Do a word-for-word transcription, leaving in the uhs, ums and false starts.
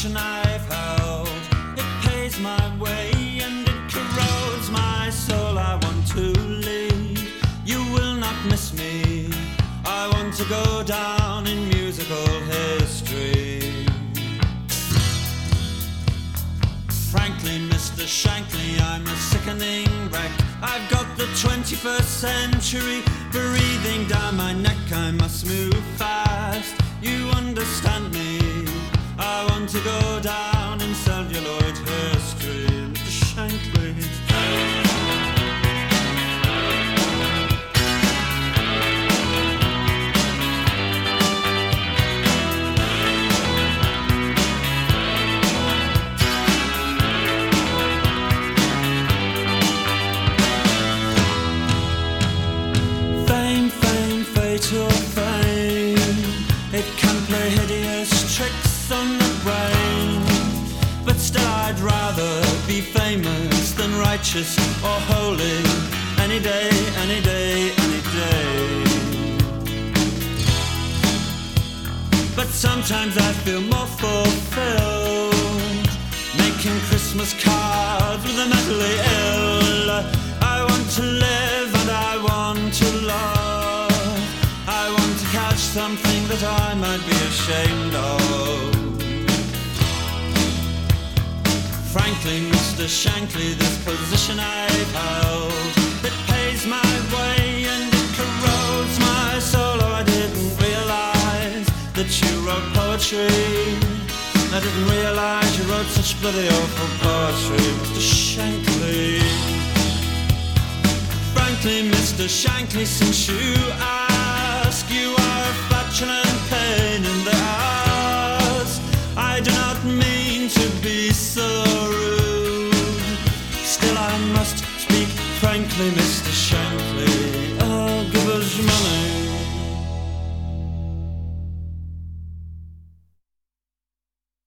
position I've held. It pays my way and it corrodes my soul. I want to leave, you will not miss me. I want to go down in musical history. Frankly, Mister Shankly, I'm a sickening wreck. I've got the twenty-first century breathing down my neck. I must move fast, you understand me. I want to go down in celluloid history. Mister Shankly. Fatal fame, it can play hideous tricks on the brain. But still I'd rather be famous than righteous or holy. Any day, any day, any day. But sometimes I feel more fulfilled making Christmas cards with the mentally ill. I want to live and I want to love. I want to catch something that I might be ashamed of. Frankly, Mister Shankly, this position I've held, it pays my way and it corrodes my soul. Oh, I didn't realize that you wrote poetry. I didn't realize you wrote such bloody awful poetry, Mister Shankly. Frankly, Mister Shankly, since you ask, you are a flatulent pain in the ass. I do not mean to be so rude, still I must speak frankly, Mister Shankly. Oh, give us your money.